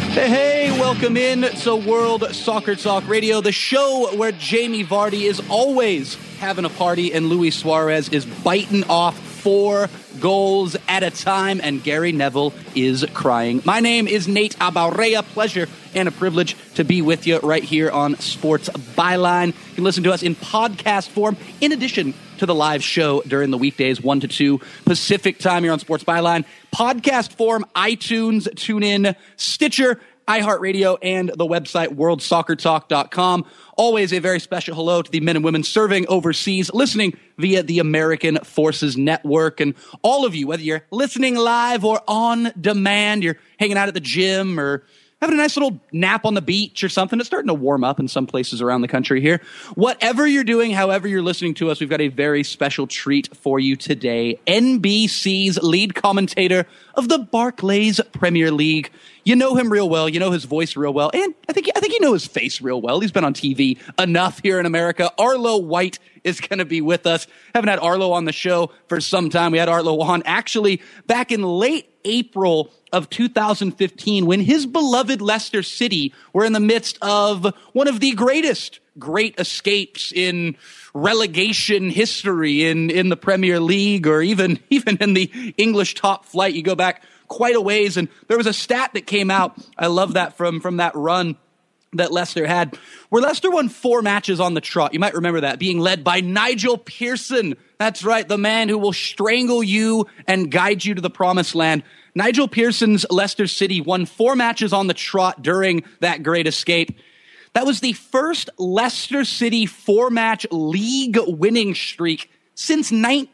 Hey, welcome in to World Soccer Talk Radio, the show where Jamie Vardy is always having a party and Luis Suarez is biting off 4 goals at a time, and Gary Neville is crying. My name is Nate Abaurrea. Pleasure and a privilege to be with you right here on Sports Byline. You can listen to us in podcast form, in addition to the live show during the weekdays, 1 to 2 Pacific time here on Sports Byline. Podcast form, iTunes, TuneIn, Stitcher, iHeartRadio, and the website worldsoccertalk.com. Always a very special hello to the men and women serving overseas, listening via the American Forces Network. And all of you, whether you're listening live or on demand, you're hanging out at the gym or having a nice little nap on the beach or something. It's starting to warm up in some places around the country here. Whatever you're doing, however you're listening to us, we've got a very special treat for you today. NBC's lead commentator of the Barclays Premier League. You know him real well. You know his voice real well. And I think you know his face real well. He's been on TV enough here in America. Arlo White is going to be with us. Haven't had Arlo on the show for some time. We had Arlo on actually back in late April of 2015 when his beloved Leicester City were in the midst of one of the great escapes in relegation history in the Premier League, or even in the English top flight. You go back quite a ways, and there was a stat that came out. I love that from that run that Leicester had, where Leicester won 4 matches on the trot. You might remember that, being led by Nigel Pearson. That's right, the man who will strangle you and guide you to the promised land. Nigel Pearson's Leicester City won 4 matches on the trot during that great escape. That was the first Leicester City 4-match league winning streak since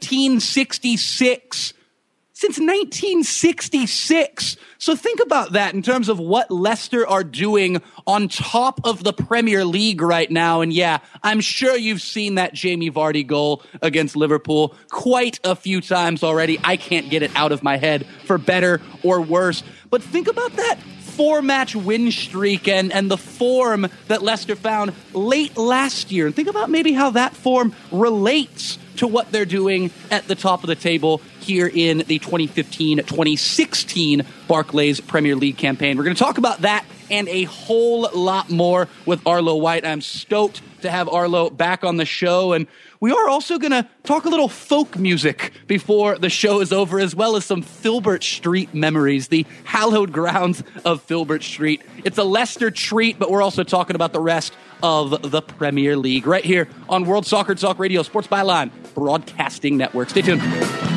1966. Since 1966. So think about that in terms of what Leicester are doing on top of the Premier League right now. And yeah, I'm sure you've seen that Jamie Vardy goal against Liverpool quite a few times already. I can't get it out of my head for better or worse. But think about that 4-match win streak and the form that Leicester found late last year. And think about maybe how that form relates to what they're doing at the top of the table here in the 2015-2016 Barclays Premier League campaign. We're going to talk about that and a whole lot more with Arlo White. I'm stoked to have Arlo back on the show, and we are also going to talk a little folk music before the show is over, as well as some Filbert Street memories, the hallowed grounds of Filbert Street. It's a Leicester treat, but we're also talking about the rest of the Premier League right here on World Soccer Talk Radio, Sports Byline Broadcasting Network. Stay tuned.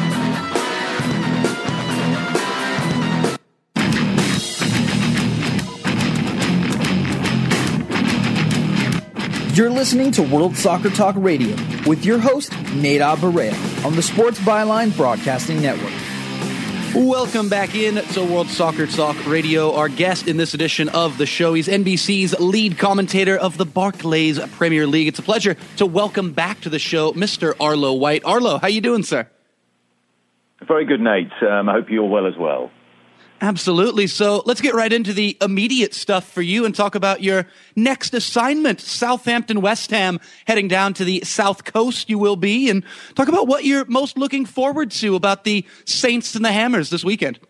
You're listening to World Soccer Talk Radio with your host, Nate Abaurrea, on the Sports Byline Broadcasting Network. Welcome back in to World Soccer Talk Radio. Our guest in this edition of the show, he's NBC's lead commentator of the Barclays Premier League. It's a pleasure to welcome back to the show Mr. Arlo White. Arlo, how you doing, sir? Very good, Nate. I hope you're well as well. Absolutely. So let's get right into the immediate stuff for you and talk about your next assignment. Southampton West Ham, heading down to the South Coast you will be, and talk about what you're most looking forward to about the Saints and the Hammers this weekend.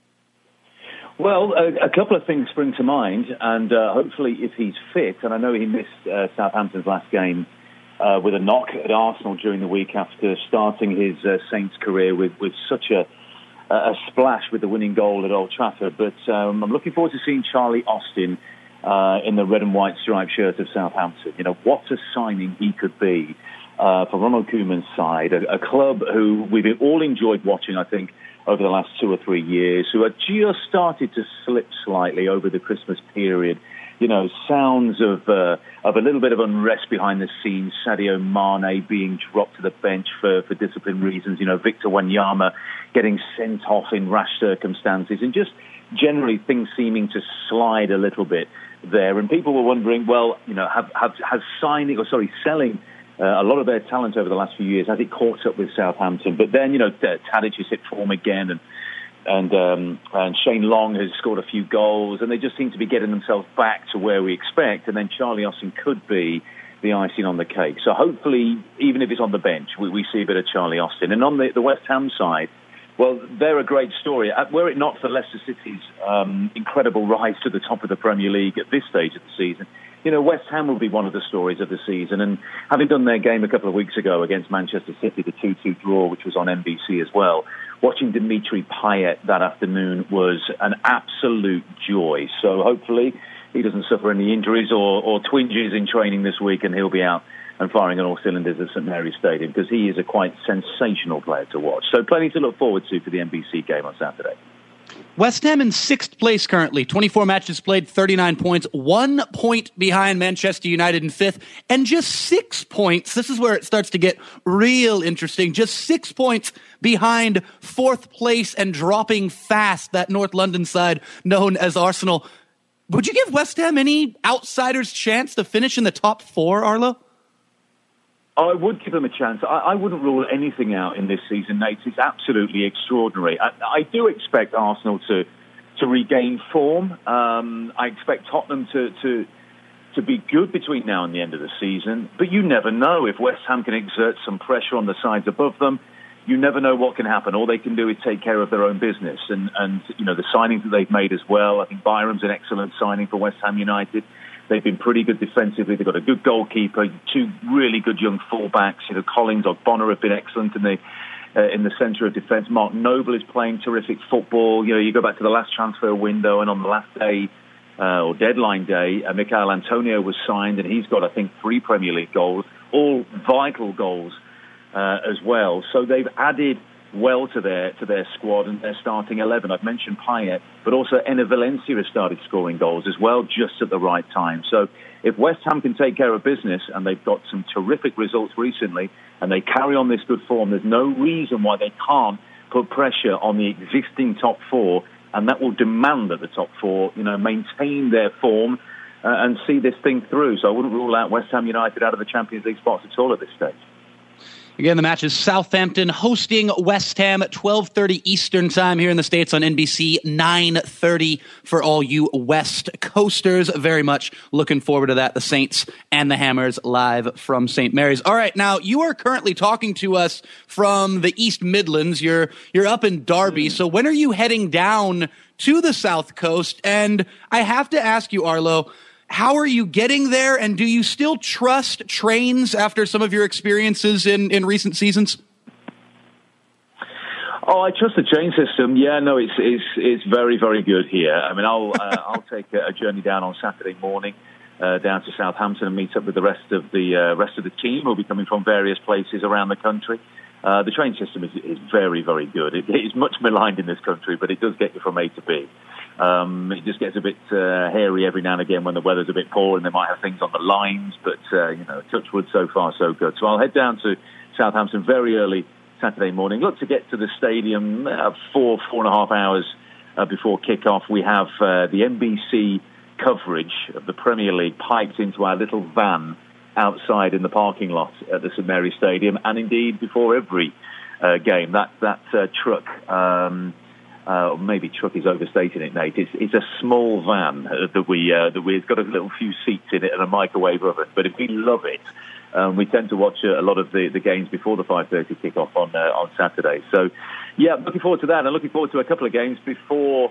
Well, a couple of things spring to mind, and hopefully if he's fit, and I know he missed Southampton's last game with a knock at Arsenal during the week after starting his Saints career with such a splash with the winning goal at Old Trafford. But I'm looking forward to seeing Charlie Austin in the red and white striped shirt of Southampton. You know, what a signing he could be for Ronald Koeman's side, a club who we've all enjoyed watching, I think, over the last 2 or 3 years, who have just started to slip slightly over the Christmas period. You know, sounds of a little bit of unrest behind the scenes. Sadio Mane being dropped to the bench for discipline reasons. You know, Victor Wanyama getting sent off in rash circumstances, and just generally things seeming to slide a little bit there. And people were wondering, well, you know, has selling a lot of their talent over the last few years, has it caught up with Southampton? But then, you know, Tadic has hit form again, and Shane Long has scored a few goals, and they just seem to be getting themselves back to where we expect. And then Charlie Austin could be the icing on the cake. So hopefully, even if it's on the bench, we see a bit of Charlie Austin. And on the West Ham side, Well, they're a great story. Were it not for Leicester City's incredible rise to the top of the Premier League at this stage of the season, West Ham will be one of the stories of the season. And having done their game a couple of weeks ago against Manchester City, the 2-2 draw, which was on NBC as well, watching Dimitri Payet that afternoon was an absolute joy. So hopefully he doesn't suffer any injuries or twinges in training this week, and he'll be out and firing on all cylinders at St Mary's Stadium, because he is a quite sensational player to watch. So plenty to look forward to for the NBC game on Saturday. West Ham in 6th place currently, 24 matches played, 39 points, 1 point behind Manchester United in 5th, and just 6 points, this is where it starts to get real interesting, just 6 points behind 4th place and dropping fast, that North London side known as Arsenal. Would you give West Ham any outsider's chance to finish in the top 4, Arlo? I would give them a chance. I wouldn't rule anything out in this season, Nate. It's absolutely extraordinary. I do expect Arsenal to regain form. I expect Tottenham to be good between now and the end of the season. But you never know. If West Ham can exert some pressure on the sides above them, you never know what can happen. All they can do is take care of their own business. And the signings that they've made as well. I think Byram's an excellent signing for West Ham United. They've been pretty good defensively. They've got a good goalkeeper, 2 really good young fullbacks. Collins or Bonner have been excellent in the centre of defence. Mark Noble is playing terrific football. You go back to the last transfer window, and on the last day or deadline day, Michail Antonio was signed, and he's got, I think, 3 Premier League goals, all vital goals as well. So they've added well to their squad and their starting 11. I've mentioned Payet, but also Enner Valencia has started scoring goals as well, just at the right time. So if West Ham can take care of business, and they've got some terrific results recently, and they carry on this good form, there's no reason why they can't put pressure on the existing top 4, and that will demand that the top 4, maintain their form and see this thing through. So I wouldn't rule out West Ham United out of the Champions League spots at all at this stage. Again, the match is Southampton hosting West Ham at 12:30 Eastern time here in the States on NBC, 9:30 for all you West Coasters. Very much looking forward to that. The Saints and the Hammers live from St. Mary's. All right, now you are currently talking to us from the East Midlands. You're up in Derby. So when are you heading down to the South Coast? And I have to ask you, Arlo, how are you getting there, and do you still trust trains after some of your experiences in recent seasons? Oh, I trust the train system. Yeah, no, it's very, very good here. I mean, I'll take a journey down on Saturday morning down to Southampton and meet up with the rest of the team who'll be coming from various places around the country. The train system is very, very good. It is much maligned in this country, but it does get you from A to B. It just gets a bit hairy every now and again when the weather's a bit poor and they might have things on the lines, but touch wood, so far so good. So I'll head down to Southampton very early Saturday morning. Look to get to the stadium 4.5 hours before kick-off. We have the NBC coverage of the Premier League piped into our little van outside in the parking lot at the St Mary's Stadium, and indeed before every game. That truck, maybe truck is overstating it, Nate. It's a small van it's got a little few seats in it and a microwave oven, but we love it. We tend to watch a lot of the games before the 5:30 kickoff on Saturday. So, yeah, looking forward to that, and looking forward to a couple of games before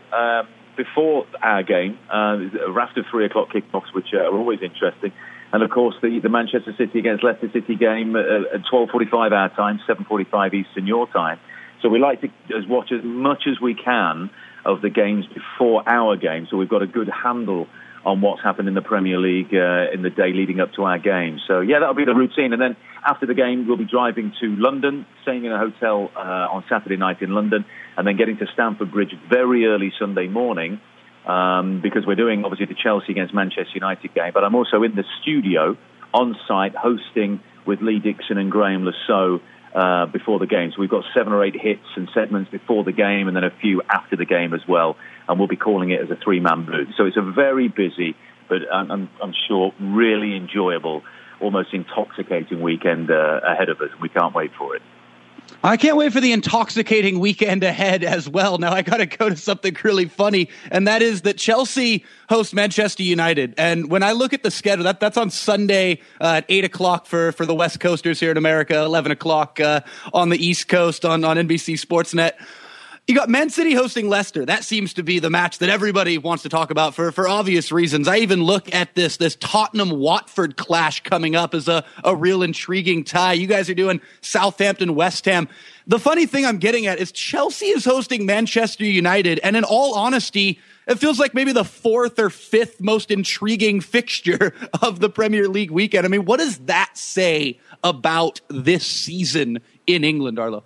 our game. A raft of 3 o'clock kickoffs, which are always interesting. And, of course, the Manchester City against Leicester City game at 12:45 our time, 7:45 Eastern your time. So we like to watch as much as we can of the games before our game, so we've got a good handle on what's happened in the Premier League in the day leading up to our game. So, yeah, that'll be the routine. And then after the game, we'll be driving to London, staying in a hotel on Saturday night in London, and then getting to Stamford Bridge very early Sunday morning, because we're doing, obviously, the Chelsea against Manchester United game. But I'm also in the studio on site hosting with Lee Dixon and Graham Lasso before the game. So we've got 7 or 8 hits and segments before the game, and then a few after the game as well. And we'll be calling it as a 3-man booth. So it's a very busy, but I'm sure really enjoyable, almost intoxicating weekend ahead of us. And we can't wait for it. I can't wait for the intoxicating weekend ahead as well. Now, I got to go to something really funny, and that is that Chelsea hosts Manchester United. And when I look at the schedule, that's on Sunday at 8 o'clock for the West Coasters here in America, 11 o'clock on the East Coast on NBC Sportsnet. You got Man City hosting Leicester. That seems to be the match that everybody wants to talk about for obvious reasons. I even look at this Tottenham-Watford clash coming up as a real intriguing tie. You guys are doing Southampton-West Ham. The funny thing I'm getting at is Chelsea is hosting Manchester United, and in all honesty, it feels like maybe the fourth or fifth most intriguing fixture of the Premier League weekend. I mean, what does that say about this season in England, Arlo?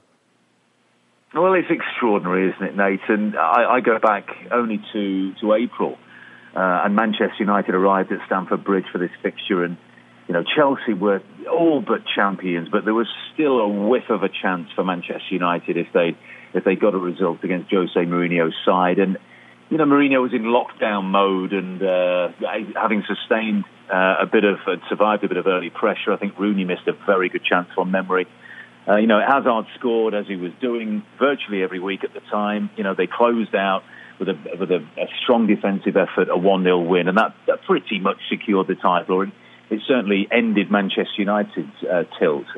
Well, it's extraordinary, isn't it, Nate? And I go back only to April, and Manchester United arrived at Stamford Bridge for this fixture, and Chelsea were all but champions, but there was still a whiff of a chance for Manchester United if they got a result against Jose Mourinho's side. And Mourinho was in lockdown mode, and having sustained survived a bit of early pressure. I think Rooney missed a very good chance from memory. Hazard scored as he was doing virtually every week at the time. They closed out with a strong defensive effort, a 1-0 win, and that pretty much secured the title. And it certainly ended Manchester United's tilt.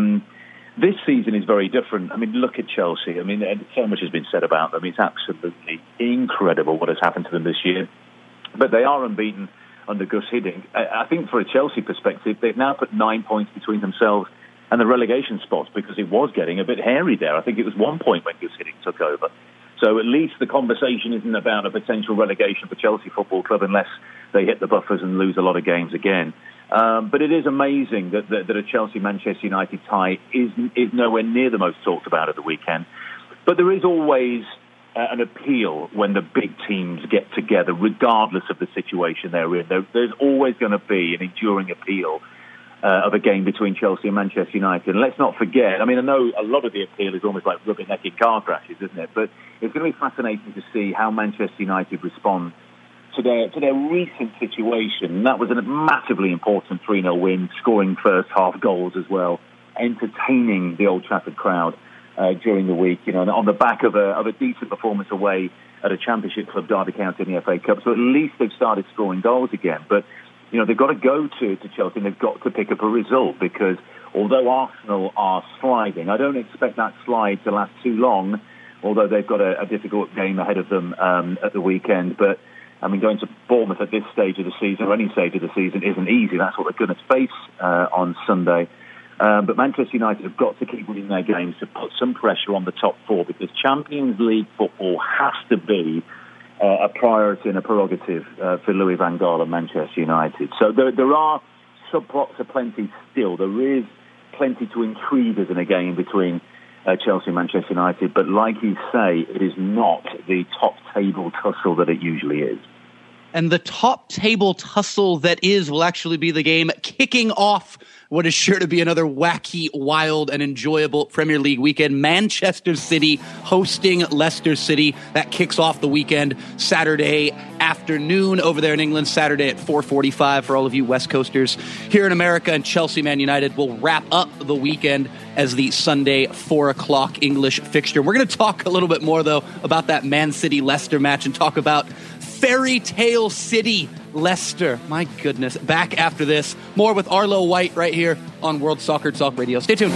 This season is very different. I mean, look at Chelsea. I mean, so much has been said about them. It's absolutely incredible what has happened to them this year. But they are unbeaten under Gus Hiddink. I think for a Chelsea perspective, they've now put 9 points between themselves and the relegation spots because it was getting a bit hairy there. I think it was 1 point when Gus Hiddink took over. So at least the conversation isn't about a potential relegation for Chelsea Football Club unless they hit the buffers and lose a lot of games again. But it is amazing that a Chelsea-Manchester United tie is nowhere near the most talked about at the weekend. But there is always an appeal when the big teams get together, regardless of the situation they're in. There's always going to be an enduring appeal of a game between Chelsea and Manchester United. And let's not forget, I mean, I know a lot of the appeal is almost like rubbernecking car crashes, isn't it? But it's going to be fascinating to see how Manchester United respond to their recent situation. That was a massively important 3-0 win, scoring first half goals as well, entertaining the Old Trafford crowd during the week, on the back of a decent performance away at a Championship club, Derby County in the FA Cup. So at least they've started scoring goals again. But they've got to go to Chelsea and they've got to pick up a result because although Arsenal are sliding, I don't expect that slide to last too long, although they've got a difficult game ahead of them at the weekend. But I mean, going to Bournemouth at this stage of the season, or any stage of the season, isn't easy. That's what they're going to face on Sunday. But Manchester United have got to keep winning their games to put some pressure on the top four because Champions League football has to be a priority and a prerogative for Louis van Gaal and Manchester United. So there are subplots aplenty still. There is plenty to intrigue us in a game between Chelsea and Manchester United. But like you say, it is not the top-table tussle that it usually is. And the top-table tussle that will actually be the game kicking off what is sure to be another wacky, wild, and enjoyable Premier League weekend. Manchester City hosting Leicester City. That kicks off the weekend Saturday afternoon over there in England, Saturday at 4:45 for all of you West Coasters. Here in America, and Chelsea Man United will wrap up the weekend as the Sunday 4 o'clock English fixture. We're going to talk a little bit more, though, about that Man City-Leicester match and talk about Fairy Tale City Leicester. My goodness. Back after this. More with Arlo White right here on World Soccer Talk Radio. Stay tuned.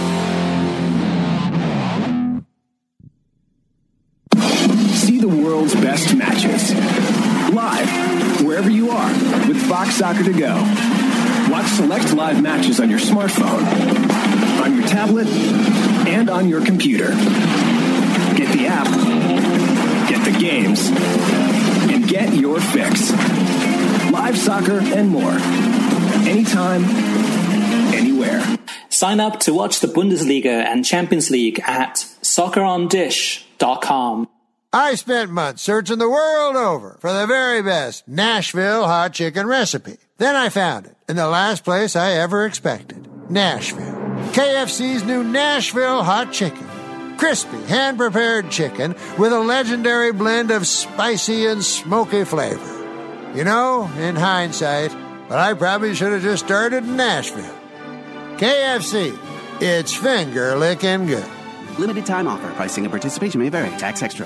See the world's best matches live wherever you are with Fox Soccer to Go. Watch select live matches on your smartphone, on your tablet, and on your computer. Get the app, get the games, and get your fix. Live soccer and more. Anytime, anywhere. Sign up to watch the Bundesliga and Champions League at soccerondish.com. I spent months searching the world over for the very best Nashville hot chicken recipe. Then I found it in the last place I ever expected, Nashville. KFC's new Nashville hot chicken. Crispy, hand-prepared chicken with a legendary blend of spicy and smoky flavor. In hindsight, but I probably should have just started in Nashville. KFC, it's finger-licking good. Limited time offer. Pricing and participation may vary. Tax extra.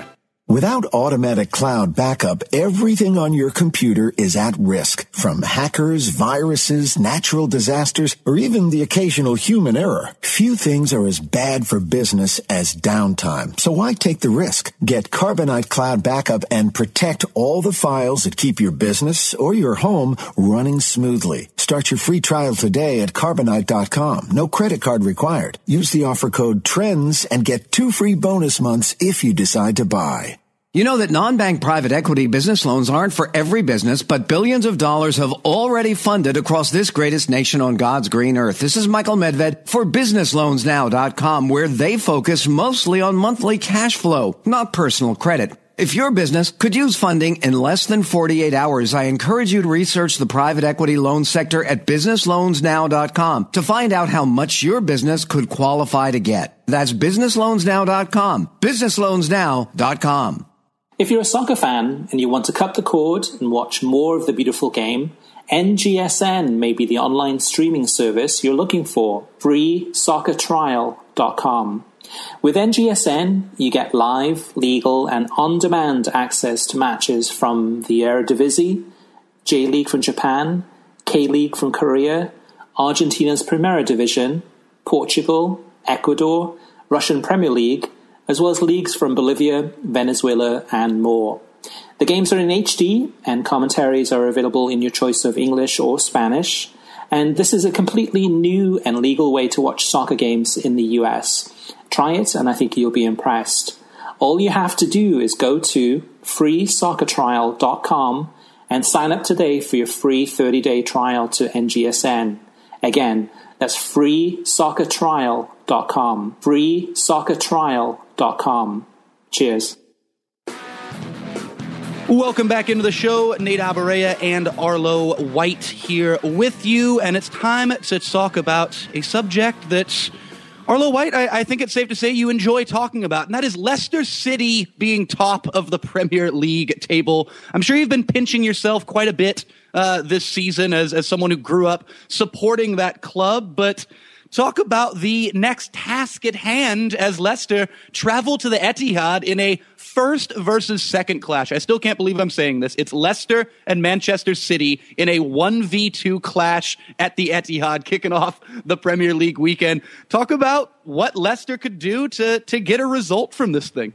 Without automatic cloud backup, everything on your computer is at risk, from hackers, viruses, natural disasters, or even the occasional human error. Few things are as bad for business as downtime, so why take the risk? Get Carbonite Cloud Backup and protect all the files that keep your business or your home running smoothly. Start your free trial today at Carbonite.com. No credit card required. Use the offer code TRENDS and get 2 free bonus months if you decide to buy. You know that non-bank private equity business loans aren't for every business, but billions of dollars have already funded across this greatest nation on God's green earth. This is Michael Medved for BusinessLoansNow.com, where they focus mostly on monthly cash flow, not personal credit. If your business could use funding in less than 48 hours, I encourage you to research the private equity loan sector at BusinessLoansNow.com to find out how much your business could qualify to get. That's BusinessLoansNow.com. BusinessLoansNow.com. If you're a soccer fan and you want to cut the cord and watch more of the beautiful game, NGSN may be the online streaming service you're looking for. FreeSoccerTrial.com. With NGSN, you get live, legal, and on-demand access to matches from the Eredivisie, J-League from Japan, K-League from Korea, Argentina's Primera Division, Portugal, Ecuador, Russian Premier League, as well as leagues from Bolivia, Venezuela, and more. The games are in HD, and commentaries are available in your choice of English or Spanish. And this is a completely new and legal way to watch soccer games in the US. Try it, and I think you'll be impressed. All you have to do is go to FreeSoccerTrial.com and sign up today for your free 30-day trial to NGSN. Again, that's FreeSoccerTrial.com. FreeSoccerTrial.com. Cheers. Welcome back into the show. Nate Abaurrea and Arlo White here with you, and it's time to talk about a subject that, Arlo White, I think it's safe to say you enjoy talking about, and that is Leicester City being top of the Premier League table. I'm sure you've been pinching yourself quite a bit this season as someone who grew up supporting that club, but talk about the next task at hand as Leicester travel to the Etihad in a first versus second clash. I still can't believe I'm saying this. It's Leicester and Manchester City in a 1v2 clash at the Etihad, kicking off the Premier League weekend. Talk about what Leicester could do to get a result from this thing.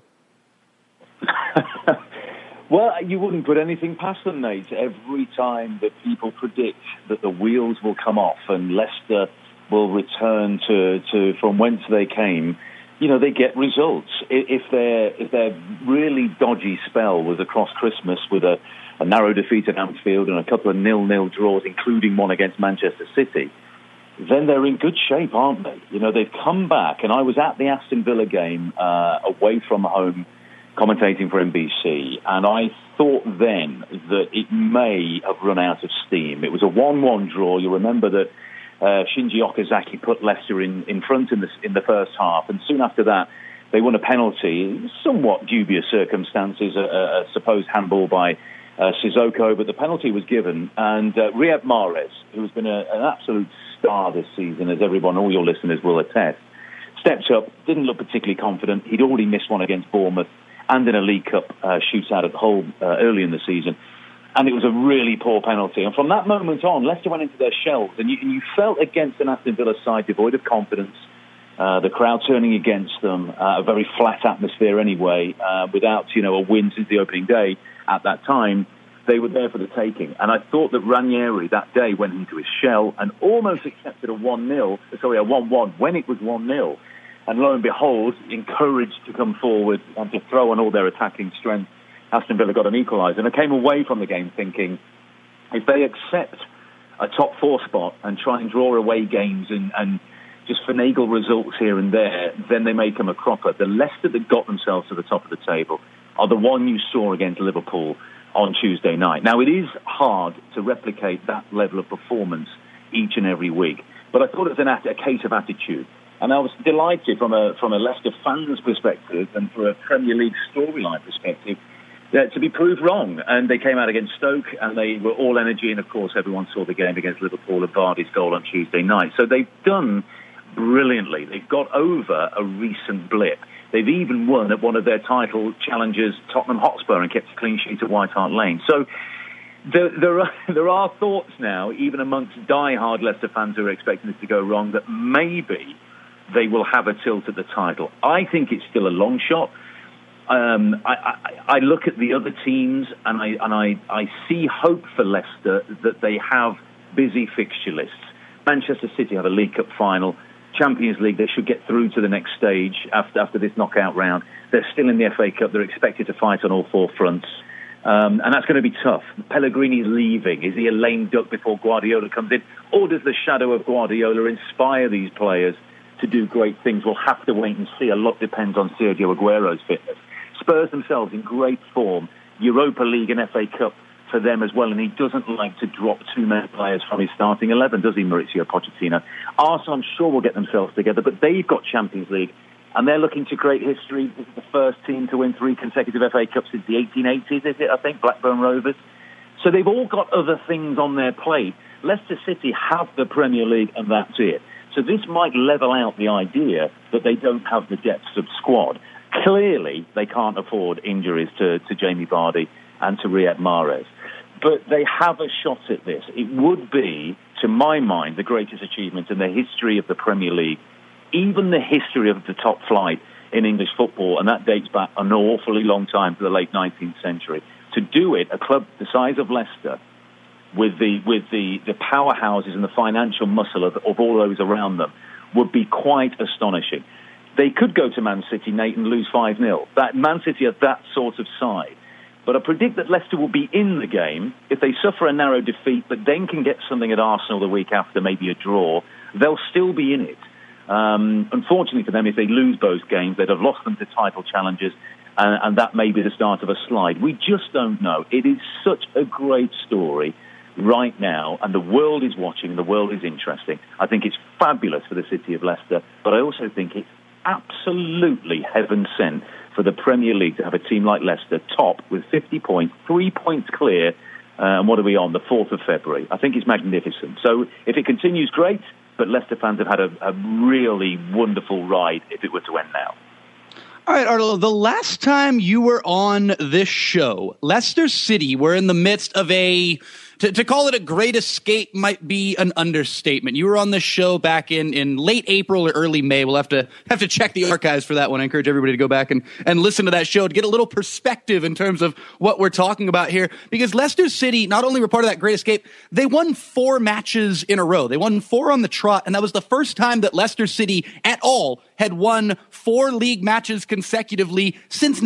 Well, you wouldn't put anything past them, Nate. Every time that people predict that the wheels will come off and Leicester will return to from whence they came, you know, they get results. If their really dodgy spell was across Christmas with a narrow defeat at Anfield and a couple of 0-0 draws, including one against Manchester City, then they're in good shape, aren't they? You know, they've come back, and I was at the Aston Villa game away from home, commentating for NBC, and I thought then that it may have run out of steam. It was a 1-1 draw. You remember that Shinji Okazaki put Leicester in front in the first half, and soon after that they won a penalty, somewhat dubious circumstances, a supposed handball by Sissoko, but the penalty was given, and Riyad Mahrez, who has been an absolute star this season, as everyone, all your listeners will attest, stepped up, didn't look particularly confident. He'd already missed one against Bournemouth and in a League Cup shootout at Hull early in the season. And it was a really poor penalty. And from that moment on, Leicester went into their shells. And you felt against an Aston Villa side devoid of confidence, the crowd turning against them, a very flat atmosphere anyway, without, a win since the opening day at that time. They were there for the taking. And I thought that Ranieri that day went into his shell and almost accepted a 1-1 when it was 1-0. And lo and behold, encouraged to come forward and to throw on all their attacking strength, Aston Villa got an equaliser. And I came away from the game thinking, if they accept a top four spot and try and draw away games and just finagle results here and there, then they may come a cropper. The Leicester that got themselves to the top of the table are the one you saw against Liverpool on Tuesday night. Now, it is hard to replicate that level of performance each and every week, but I thought it was a case of attitude. And I was delighted from a Leicester fans' perspective and for a Premier League storyline perspective to be proved wrong. And they came out against Stoke and they were all energy. And, of course, everyone saw the game against Liverpool and Vardy's goal on Tuesday night. So they've done brilliantly. They've got over a recent blip. They've even won at one of their title challengers, Tottenham Hotspur, and kept a clean sheet at White Hart Lane. So there are thoughts now, even amongst die-hard Leicester fans who are expecting this to go wrong, that maybe they will have a tilt at the title. I think it's still a long shot. I look at the other teams and I see hope for Leicester that they have busy fixture lists. Manchester City have a League Cup final. Champions League, they should get through to the next stage after this knockout round. They're still in the FA Cup. They're expected to fight on all four fronts. And that's going to be tough. Pellegrini's leaving. Is he a lame duck before Guardiola comes in? Or does the shadow of Guardiola inspire these players to do great things? We'll have to wait and see. A lot depends on Sergio Aguero's fitness. Spurs themselves in great form. Europa League and FA Cup for them as well, and he doesn't like to drop too many players from his starting 11, does he, Mauricio Pochettino? Arsenal, I'm sure, will get themselves together, but they've got Champions League, and they're looking to create history. This is the first team to win 3 consecutive FA Cups since the 1880s, is it, I think, Blackburn Rovers? So they've all got other things on their plate. Leicester City have the Premier League, and that's it. So this might level out the idea that they don't have the depth of squad. Clearly, they can't afford injuries to Jamie Vardy and to Riyad Mahrez. But they have a shot at this. It would be, to my mind, the greatest achievement in the history of the Premier League, even the history of the top flight in English football, and that dates back an awfully long time to the late 19th century. To do it, a club the size of Leicester, with the powerhouses and the financial muscle of all those around them, would be quite astonishing. They could go to Man City, Nate, and lose 5-0. Man City are that sort of side. But I predict that Leicester will be in the game. If they suffer a narrow defeat, but then can get something at Arsenal the week after, maybe a draw, they'll still be in it. Unfortunately for them, if they lose both games, they'd have lost them to title challenges, and that may be the start of a slide. We just don't know. It is such a great story right now, and the world is watching, the world is interesting. I think it's fabulous for the city of Leicester, but I also think it's absolutely heaven sent for the Premier League to have a team like Leicester top with 50 points, 3 points clear, and what are we on, the 4th of February? I think it's magnificent. So if it continues, great, but Leicester fans have had a really wonderful ride if it were to end now. All right, Arlo, the last time you were on this show, Leicester City were in the midst of to call it a great escape might be an understatement. You were on this show back in late April or early May. We'll have to check the archives for that one. I encourage everybody to go back and listen to that show to get a little perspective in terms of what we're talking about here. Because Leicester City not only were part of that great escape, they won 4 matches in a row. They won 4 on the trot, and that was the first time that Leicester City at all had won 4 league matches consecutively since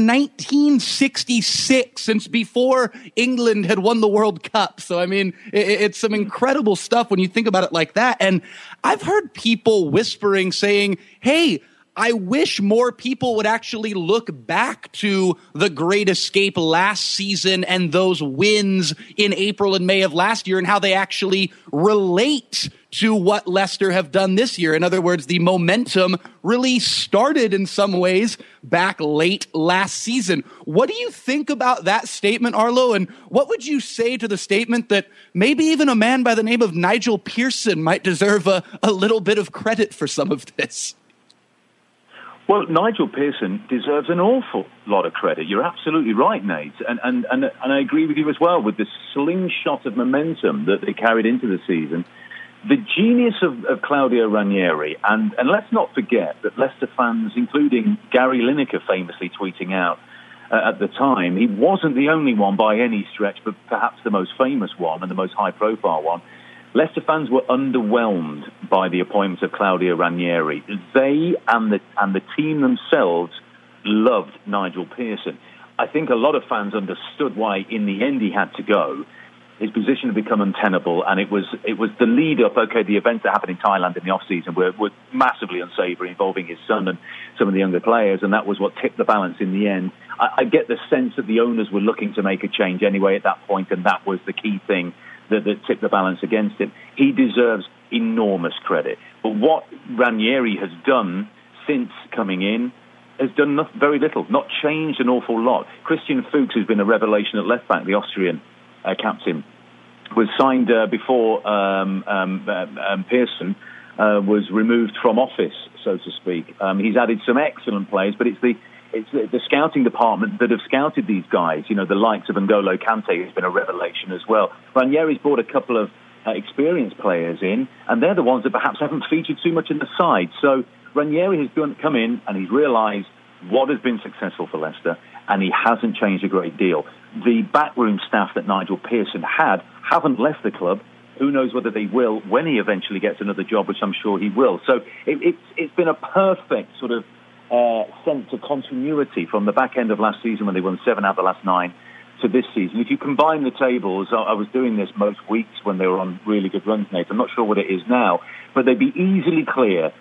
1966, since before England had won the World Cup. So, I mean, it's some incredible stuff when you think about it like that. And I've heard people whispering, saying, hey, I wish more people would actually look back to the Great Escape last season and those wins in April and May of last year and how they actually relate to what Leicester have done this year. In other words, the momentum really started in some ways back late last season. What do you think about that statement, Arlo? And what would you say to the statement that maybe even a man by the name of Nigel Pearson might deserve a little bit of credit for some of this? Well, Nigel Pearson deserves an awful lot of credit. You're absolutely right, Nate. And I agree with you as well with the slingshot of momentum that they carried into the season. The genius of Claudio Ranieri, and let's not forget that Leicester fans, including Gary Lineker famously tweeting out at the time, he wasn't the only one by any stretch, but perhaps the most famous one and the most high-profile one. Leicester fans were underwhelmed by the appointment of Claudio Ranieri. They and the team themselves loved Nigel Pearson. I think a lot of fans understood why, in the end, he had to go. His position had become untenable, and it was the lead-up. Okay, the events that happened in Thailand in the off-season were massively unsavoury, involving his son and some of the younger players, and that was what tipped the balance in the end. I get the sense that the owners were looking to make a change anyway at that point, and that was the key thing that tipped the balance against him. He deserves enormous credit. But what Ranieri has done since coming in has done very little, not changed an awful lot. Christian Fuchs, who's been a revelation at left-back, the Austrian captain, was signed before Pearson was removed from office, so to speak. He's added some excellent players, but it's the scouting department that have scouted these guys. You know, the likes of N'Golo Kante has been a revelation as well. Ranieri's brought a couple of experienced players in, and they're the ones that perhaps haven't featured too much in the side. So Ranieri has come in and he's realised what has been successful for Leicester, and he hasn't changed a great deal. The backroom staff that Nigel Pearson haven't left the club. Who knows whether they will when he eventually gets another job, which I'm sure he will. So it's been a perfect sort of sense of continuity from the back end of last season when they won 7 out of the last 9 to this season. If you combine the tables, I was doing this most weeks when they were on really good runs, Nate. I'm not sure what it is now, but they'd be easily clear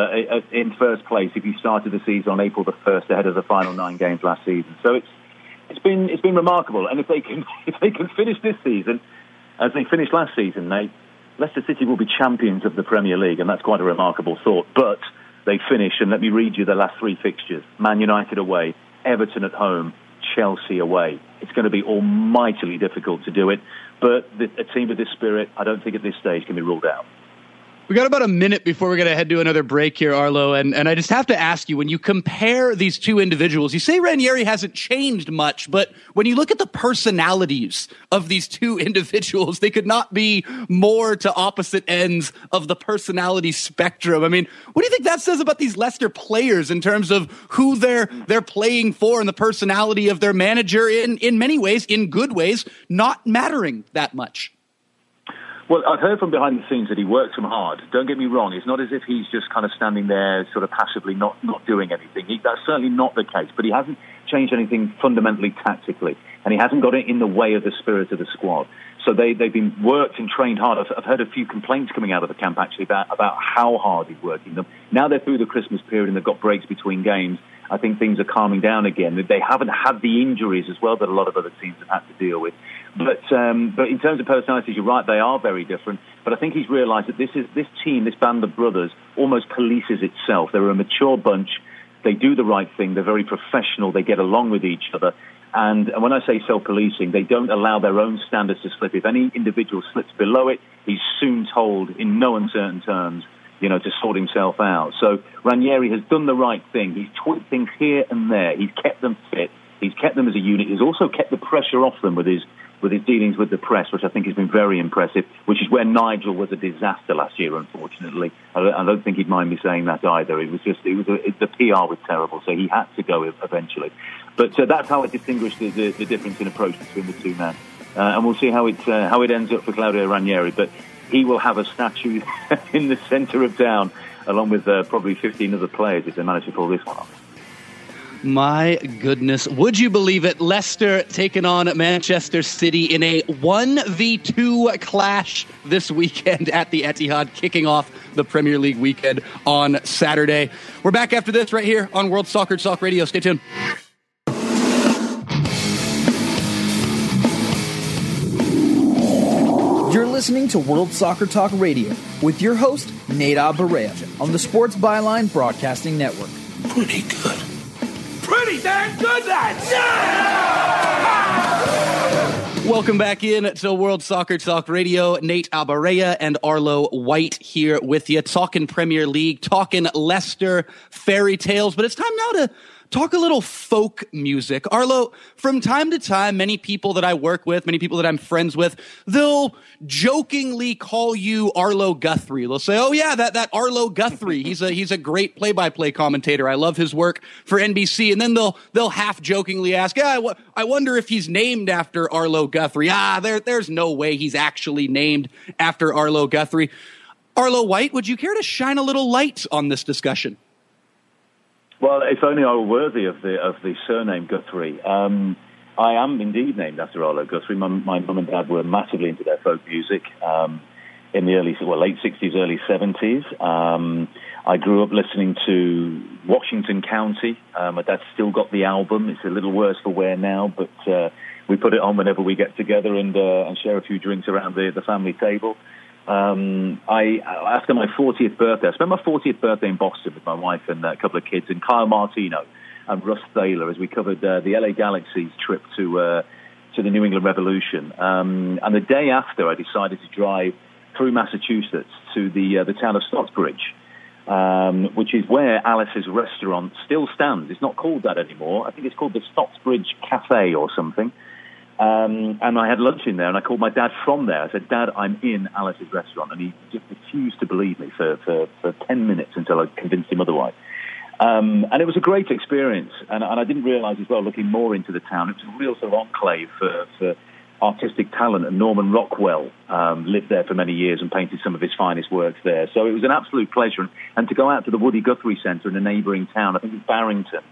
in first place if you started the season on April the 1st ahead of the final 9 games last season. So it's been remarkable. And if they can finish this season as they finished last season, Nate, Leicester City will be champions of the Premier League, and that's quite a remarkable thought. But they finish, and let me read you the last 3 fixtures. Man United away, Everton at home, Chelsea away. It's going to be almightily difficult to do it, but a team with this spirit, I don't think at this stage can be ruled out. We got about a minute before we're going to head to another break here, Arlo, and I just have to ask you, when you compare these two individuals, you say Ranieri hasn't changed much, but when you look at the personalities of these two individuals, they could not be more to opposite ends of the personality spectrum. I mean, what do you think that says about these Leicester players in terms of who they're playing for and the personality of their manager in many ways, in good ways, not mattering that much? Well, I've heard from behind the scenes that he works them hard. Don't get me wrong. It's not as if he's just kind of standing there sort of passively not doing anything. That's certainly not the case. But he hasn't changed anything fundamentally tactically. And he hasn't got it in the way of the spirit of the squad. So they've been worked and trained hard. I've heard a few complaints coming out of the camp, actually, about how hard he's working them. Now they're through the Christmas period and they've got breaks between games. I think things are calming down again. They haven't had the injuries as well that a lot of other teams have had to deal with. But in terms of personalities, you're right, they are very different. But I think he's realised that this team, this band of brothers, almost polices itself. They're a mature bunch. They do the right thing. They're very professional. They get along with each other. And when I say self-policing, they don't allow their own standards to slip. If any individual slips below it, he's soon told in no uncertain terms, to sort himself out. So Ranieri has done the right thing. He's tweaked things here and there. He's kept them fit. He's kept them as a unit. He's also kept the pressure off them with his dealings with the press, which I think has been very impressive, which is where Nigel was a disaster last year, unfortunately. I don't think he'd mind me saying that either. The PR was terrible, so he had to go eventually. But that's how I distinguish the difference in approach between the two men. And we'll see how it ends up for Claudio Ranieri. But he will have a statue in the centre of town, along with probably 15 other players if they manage to pull this one off. My goodness. Would you believe it? Leicester taking on Manchester City in a 1v2 clash this weekend at the Etihad, kicking off the Premier League weekend on Saturday. We're back after this right here on World Soccer Talk Radio. Stay tuned. You're listening to World Soccer Talk Radio with your host, Nadab Barea, on the Sports Byline Broadcasting Network. Pretty good. Pretty damn good, lads! Yeah! Welcome back in to World Soccer Talk Radio. Nate Albareya and Arlo White here with you, talking Premier League, talking Leicester fairy tales. But it's time now to talk a little folk music. Arlo, from time to time, many people that I work with, many people that I'm friends with, they'll jokingly call you Arlo Guthrie. They'll say, oh yeah, that Arlo Guthrie. He's a great play-by-play commentator. I love his work for NBC. And then they'll half jokingly ask, I wonder if he's named after Arlo Guthrie. There's no way he's actually named after Arlo Guthrie. Arlo White, would you care to shine a little light on this discussion? Well, if only I were worthy of the surname Guthrie. I am indeed named after Arlo Guthrie. My mum and dad were massively into their folk music in the late 60s, early 70s. I grew up listening to Washington County. My dad's still got the album. It's a little worse for wear now, but we put it on whenever we get together and share a few drinks around the family table. After my 40th birthday, I spent my 40th birthday in Boston with my wife and a couple of kids, and Kyle Martino and Russ Thaler, as we covered the LA Galaxy's trip to the New England Revolution. And the day after, I decided to drive through Massachusetts to the town of Stocksbridge, which is where Alice's restaurant still stands. It's not called that anymore. I think it's called the Stocksbridge Cafe or something. And I had lunch in there, and I called my dad from there. I said, Dad, I'm in Alice's restaurant. And he just refused to believe me for 10 minutes until I convinced him otherwise. And it was a great experience. And I didn't realize as well, looking more into the town, it was a real sort of enclave for artistic talent. And Norman Rockwell lived there for many years and painted some of his finest works there. So it was an absolute pleasure. And to go out to the Woody Guthrie Centre in a neighbouring town, I think it's Barrington,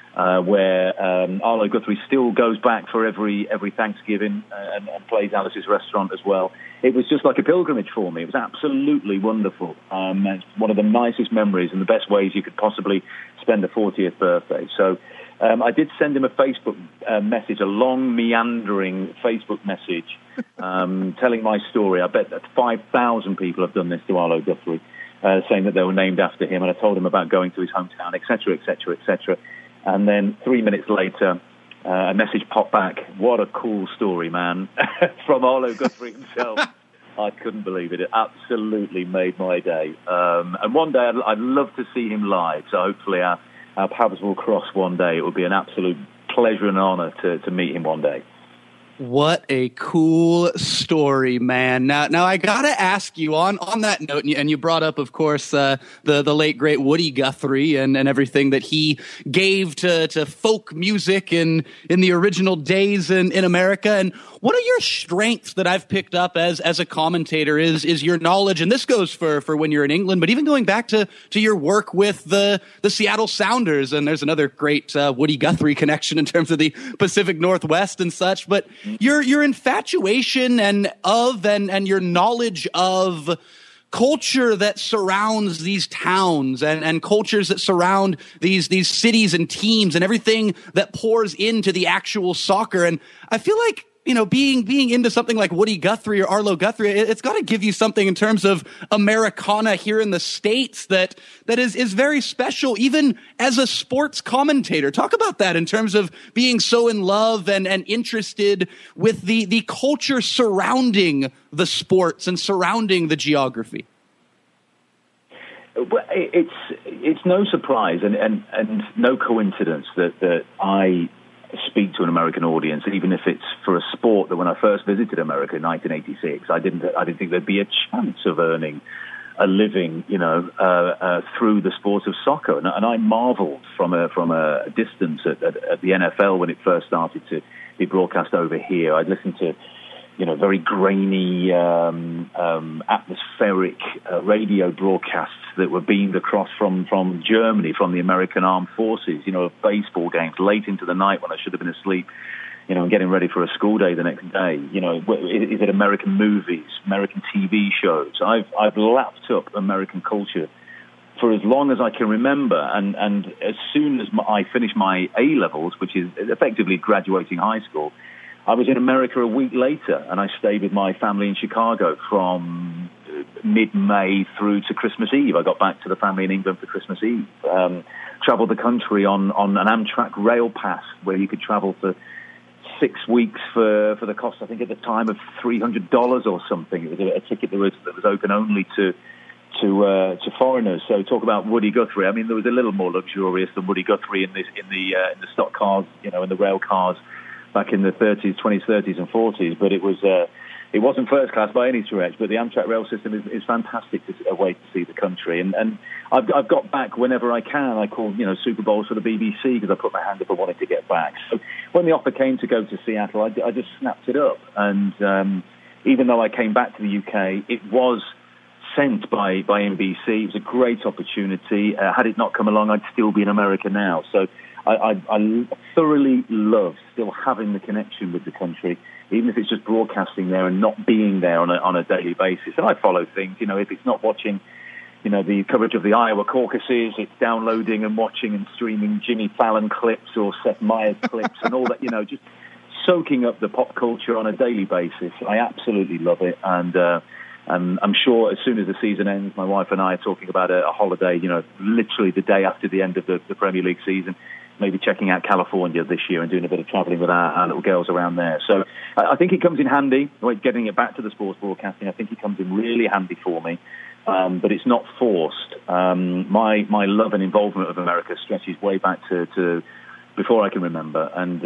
where Arlo Guthrie still goes back for every Thanksgiving and plays Alice's restaurant as well. It was just like a pilgrimage for me. It was absolutely wonderful. It's one of the nicest memories and the best ways you could possibly spend a 40th birthday. So I did send him a Facebook message, a long, meandering Facebook message, telling my story. I bet that 5,000 people have done this to Arlo Guthrie, saying that they were named after him, and I told him about going to his hometown, etc., etc., etc. And then 3 minutes later, a message popped back. What a cool story, man, from Arlo Guthrie himself. I couldn't believe it. It absolutely made my day. And one day I'd love to see him live, so hopefully our paths will cross one day. It would be an absolute pleasure and honor to meet him one day. What a cool story, man. Now I gotta ask you on that note, and you brought up, of course, the late great Woody Guthrie and everything that he gave to folk music in the original days in America. And one of your strengths that I've picked up as a commentator is your knowledge, and this goes for when you're in England, but even going back to your work with the Seattle Sounders. And there's another great Woody Guthrie connection in terms of the Pacific Northwest and such. But your infatuation and your knowledge of culture that surrounds these towns and cultures that surround these cities and teams and everything that pours into the actual soccer. And I feel like, you know, being into something like Woody Guthrie or Arlo Guthrie, it's got to give you something in terms of Americana here in the States that is very special, even as a sports commentator. Talk about that in terms of being so in love and interested with the culture surrounding the sports and surrounding the geography. Well, it's no surprise and no coincidence that I speak to an American audience, even if it's for a sport that when I first visited America in 1986, I didn't think there'd be a chance of earning a living, through the sport of soccer. And I marveled from a distance at the NFL when it first started to be broadcast over here. I'd listened to, very grainy, atmospheric radio broadcasts that were beamed across from Germany, from the American Armed Forces, baseball games late into the night when I should have been asleep, and getting ready for a school day the next day. Is it American movies, American TV shows? I've lapped up American culture for as long as I can remember. And as soon as I finished my A-levels, which is effectively graduating high school, I was in America a week later, and I stayed with my family in Chicago from mid-May through to Christmas Eve. I got back to the family in England for Christmas Eve. Traveled the country on an Amtrak rail pass where you could travel for 6 weeks for the cost, I think at the time, of $300 or something. It was a ticket that was open only to foreigners. So talk about Woody Guthrie. I mean, there was a little more luxurious than Woody Guthrie in the stock cars, in the rail cars back in the 20s, 30s, and 40s. But it wasn't first class by any stretch. But the Amtrak rail system is fantastic a way to see the country. And I've got back whenever I can. I call Super Bowls for the BBC because I put my hand up and wanted to get back. So when the offer came to go to Seattle, I just snapped it up. And even though I came back to the UK, it was sent by NBC. It was a great opportunity. Had it not come along, I'd still be in America now. So I thoroughly love still having the connection with the country, even if it's just broadcasting there and not being there on a daily basis. And I follow things, if it's not watching, the coverage of the Iowa caucuses, it's downloading and watching and streaming Jimmy Fallon clips or Seth Meyers clips and all that, just soaking up the pop culture on a daily basis. I absolutely love it. And I'm sure as soon as the season ends, my wife and I are talking about a holiday, literally the day after the end of the Premier League season, maybe checking out California this year and doing a bit of traveling with our little girls around there. So I think it comes in handy, getting it back to the sports broadcasting. I think it comes in really handy for me, but it's not forced. My love and involvement of America stretches way back to before I can remember, and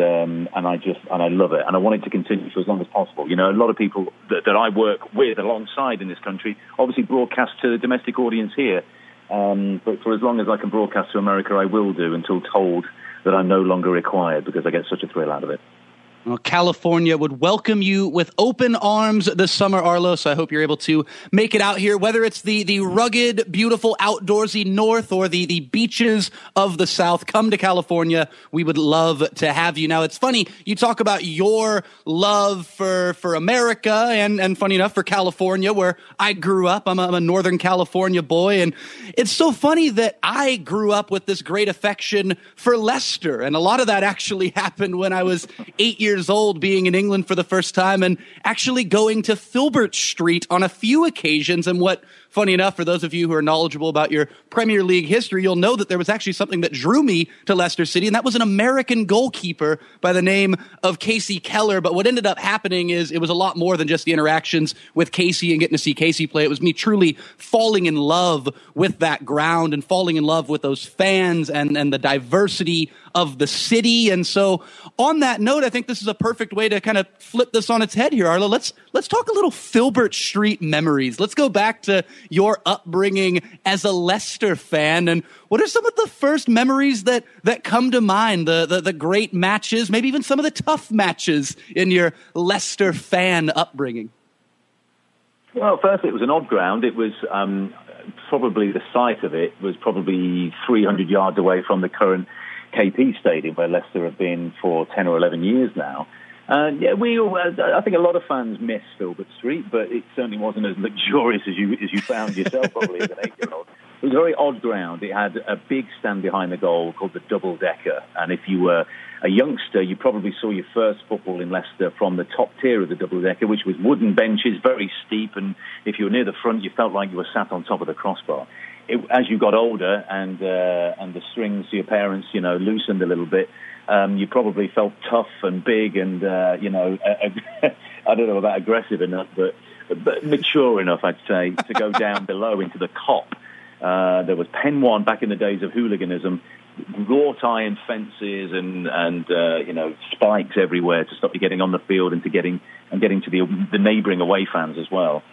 I love it, and I want it to continue for as long as possible. You know, a lot of people that I work with alongside in this country obviously broadcast to the domestic audience here. But for as long as I can broadcast to America, I will do until told that I'm no longer required, because I get such a thrill out of it. Well, California would welcome you with open arms this summer, Arlo, so I hope you're able to make it out here, whether it's the rugged, beautiful, outdoorsy north or the beaches of the south. Come to California. We would love to have you. Now, it's funny, you talk about your love for America and funny enough, for California, where I grew up. I'm a Northern California boy, and it's so funny that I grew up with this great affection for Leicester, and a lot of that actually happened when I was 8 years old, being in England for the first time and actually going to Filbert Street on a few occasions. And what, funny enough, for those of you who are knowledgeable about your Premier League history, you'll know that there was actually something that drew me to Leicester City, and that was an American goalkeeper by the name of Casey Keller. But what ended up happening is it was a lot more than just the interactions with Casey and getting to see Casey play. It was me truly falling in love with that ground and falling in love with those fans and the diversity of the city. And so on that note, I think this is a perfect way to kind of flip this on its head here, Arlo. Let's talk a little Filbert Street memories. Let's go back to your upbringing as a Leicester fan. And what are some of the first memories that come to mind? The great matches, maybe even some of the tough matches in your Leicester fan upbringing? Well, firstly, it was an odd ground. It was probably the site of it was probably 300 yards away from the current KP Stadium, where Leicester have been for 10 or 11 years now. Yeah, I think a lot of fans miss Filbert Street, but it certainly wasn't as luxurious as you found yourself probably as an 8-year-old. It was a very odd ground. It had a big stand behind the goal called the Double Decker, and if you were a youngster, you probably saw your first football in Leicester from the top tier of the Double Decker, which was wooden benches, very steep, and if you were near the front, you felt like you were sat on top of the crossbar. As you got older and the strings to your parents, loosened a little bit, you probably felt tough and big and, I don't know about aggressive enough, but mature enough, I'd say, to go down below into the Kop. There was Pen 1 back in the days of hooliganism, wrought iron fences and spikes everywhere to stop you getting on the field and getting to the neighbouring away fans as well.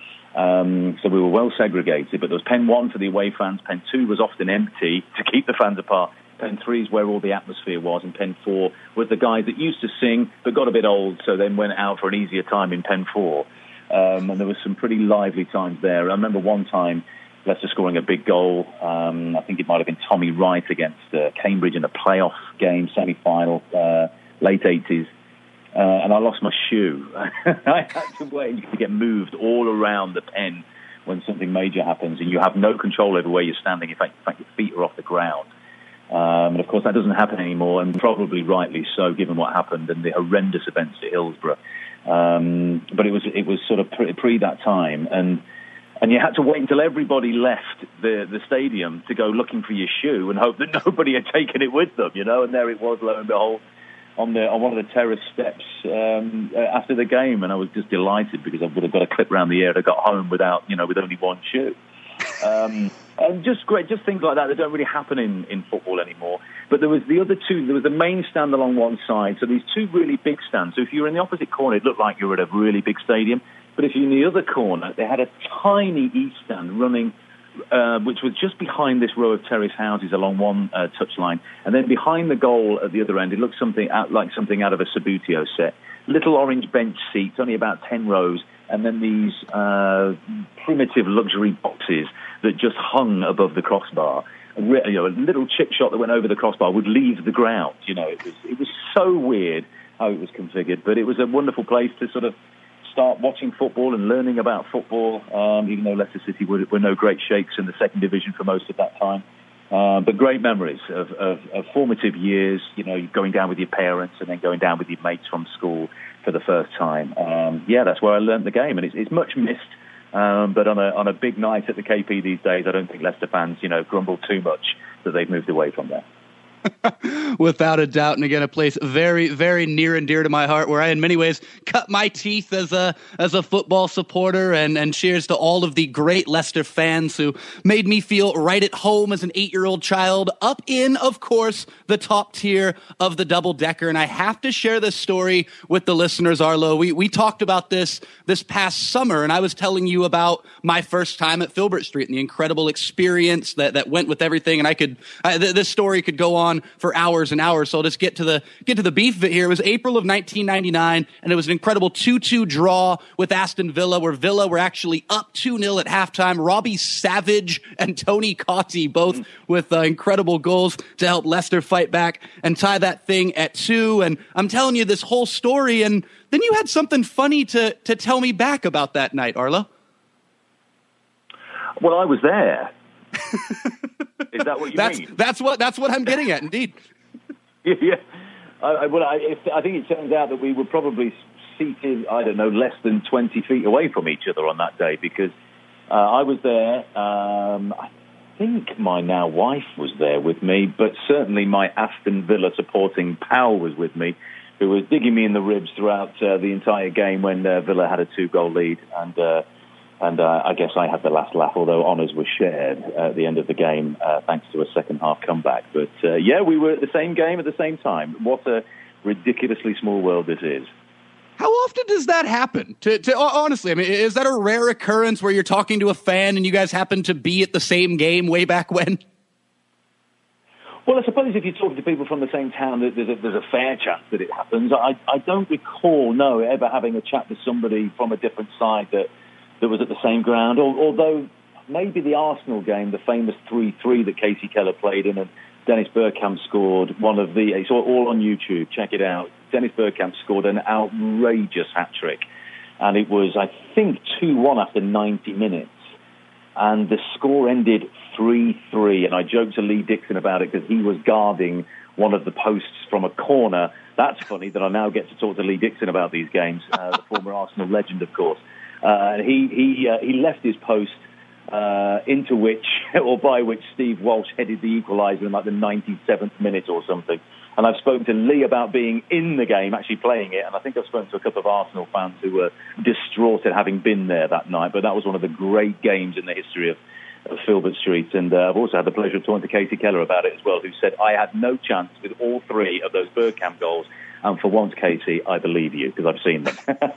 So we were well segregated, but there was Pen 1 for the away fans. Pen 2 was often empty to keep the fans apart. Pen 3 is where all the atmosphere was, and Pen 4 was the guys that used to sing but got a bit old, so then went out for an easier time in Pen 4. And there was some pretty lively times there. I remember one time Leicester scoring a big goal. I think it might have been Tommy Wright against Cambridge in a playoff game, semi-final, late 80s. And I lost my shoe. I had to wait to get moved all around the pen when something major happens, and you have no control over where you're standing. In fact, your feet are off the ground. And of course, that doesn't happen anymore, and probably rightly so, given what happened and the horrendous events at Hillsborough. But it was sort of pre that time, and you had to wait until everybody left the stadium to go looking for your shoe and hope that nobody had taken it with them, And there it was, lo and behold, on one of the terrace steps after the game, and I was just delighted because I would have got a clip around the ear and I got home with only one shoe. And just things like that don't really happen in football anymore. But there was the other two. There was the main stand along one side, so these two really big stands. So if you were in the opposite corner, it looked like you were at a really big stadium. But if you're in the other corner, they had a tiny east stand running, which was just behind this row of terrace houses along one touchline. And then behind the goal at the other end, it looked like something out of a Subbuteo set. Little orange bench seats, only about 10 rows, and then these primitive luxury boxes that just hung above the crossbar. A little chip shot that went over the crossbar would leave the ground. It was so weird how it was configured, but it was a wonderful place to sort of start watching football and learning about football, even though Leicester City were no great shakes in the second division for most of that time. But great memories of formative years, going down with your parents and then going down with your mates from school for the first time. That's where I learned the game, and it's much missed. But on a big night at the KP these days, I don't think Leicester fans, grumble too much that they've moved away from there. Without a doubt. And again, a place very, very near and dear to my heart, where I in many ways cut my teeth as a football supporter, and cheers to all of the great Leicester fans who made me feel right at home as an 8-year-old child, up in, of course, the top tier of the double-decker. And I have to share this story with the listeners, Arlo. We talked about this past summer, and I was telling you about my first time at Filbert Street and the incredible experience that went with everything. And this story could go on for hours and hours. So I'll just get to the beef of it here. It was April of 1999, and it was an incredible 2-2 draw with Aston Villa, where Villa were actually up 2-0 at halftime. Robbie Savage and Tony Cottee both with incredible goals to help Leicester fight back and tie that thing at 2. And I'm telling you this whole story, and then you had something funny to tell me back about that night, Arlo. Well, I was there. Is that what you mean? That's what I'm getting at, indeed. Yeah. I think it turns out that we were probably seated, I don't know, less than 20 feet away from each other on that day, because I was there. I think my now wife was there with me, but certainly my Aston Villa supporting pal was with me, who was digging me in the ribs throughout the entire game when Villa had a 2-goal lead. And I guess I had the last laugh, although honours were shared at the end of the game, thanks to a second-half comeback. But, yeah, we were at the same game at the same time. What a ridiculously small world this is. How often does that happen? Honestly, I mean, is that a rare occurrence where you're talking to a fan and you guys happen to be at the same game way back when? Well, I suppose if you're talking to people from the same town, there's a fair chance that it happens. I don't recall, ever having a chat with somebody from a different side that was at the same ground, although maybe the Arsenal game, the famous 3-3 that Casey Keller played in, and Dennis Bergkamp scored it's all on YouTube, check it out. Dennis Bergkamp scored an outrageous hat-trick, and it was, I think, 2-1 after 90 minutes, and the score ended 3-3, and I joked to Lee Dixon about it because he was guarding one of the posts from a corner. That's funny that I now get to talk to Lee Dixon about these games, the former Arsenal legend, of course. He left his post into which, or by which, Steve Walsh headed the equaliser in like the 97th minute or something. And I've spoken to Lee about being in the game, actually playing it, and I think I've spoken to a couple of Arsenal fans who were distraught at having been there that night. But that was one of the great games in the history of Filbert Street. And I've also had the pleasure of talking to Casey Keller about it as well, who said, I had no chance with all 3 of those Bergkamp goals. And for once, Casey, I believe you, because I've seen them.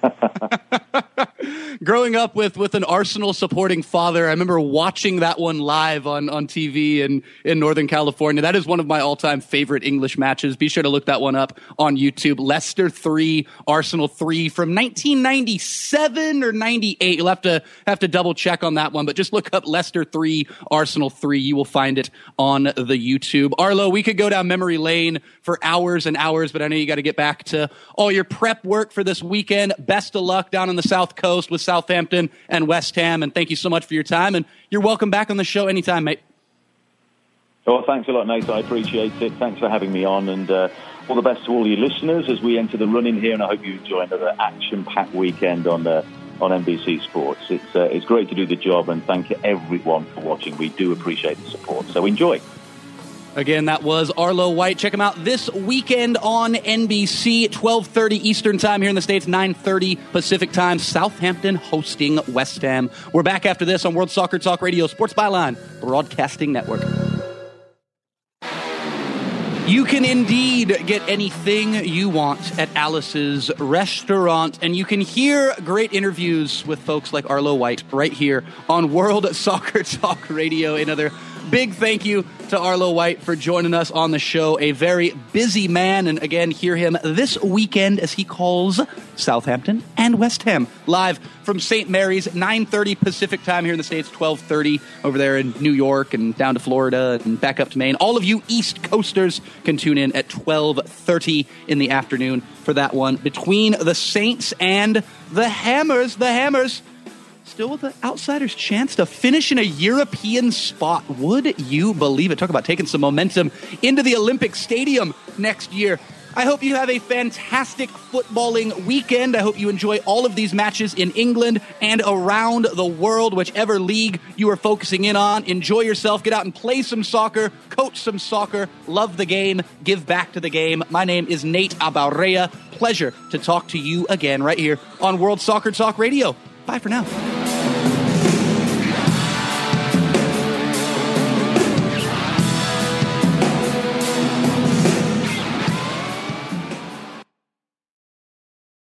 Growing up with an Arsenal-supporting father, I remember watching that one live on TV in Northern California. That is one of my all-time favorite English matches. Be sure to look that one up on YouTube. Leicester 3, Arsenal 3 from 1997 or 98. You'll have to double-check on that one, but just look up Leicester 3, Arsenal 3. You will find it on the YouTube. Arlo, we could go down memory lane for hours and hours, but I know you got to get back to all your prep work for this weekend. Best of luck down on the South Coast with Southampton and West Ham, and thank you so much for your time, and you're welcome back on the show anytime, mate. Oh, thanks a lot, Nate. I appreciate it. Thanks for having me on, and all the best to all your listeners as we enter the run-in here, and I hope you enjoy another action-packed weekend on NBC Sports. It's great to do the job, and thank you everyone for watching. We do appreciate the support, so enjoy. Again, that was Arlo White. Check him out this weekend on NBC, 12:30 Eastern Time here in the States, 9:30 Pacific Time. Southampton hosting West Ham. We're back after this on World Soccer Talk Radio, Sports Byline Broadcasting Network. You can indeed get anything you want at Alice's Restaurant, and you can hear great interviews with folks like Arlo White right here on World Soccer Talk Radio. Another big thank you to Arlo White for joining us on the show. A very busy man, and again, hear him this weekend as he calls Southampton and West Ham live from St. Mary's, 9:30 Pacific Time here in the States, 12:30 over there in New York and down to Florida and back up to Maine. All of you East Coasters can tune in at 12:30 in the afternoon for that one. Between the Saints and the Hammers, still with the outsider's chance to finish in a European spot. Would you believe it? Talk about taking some momentum into the Olympic Stadium next year. I hope you have a fantastic footballing weekend. I hope you enjoy all of these matches in England and around the world, whichever league you are focusing in on. Enjoy yourself. Get out and play some soccer, coach some soccer, love the game, give back to the game. My name is Nate Abaurrea. Pleasure to talk to you again right here on World Soccer Talk Radio. Bye for now.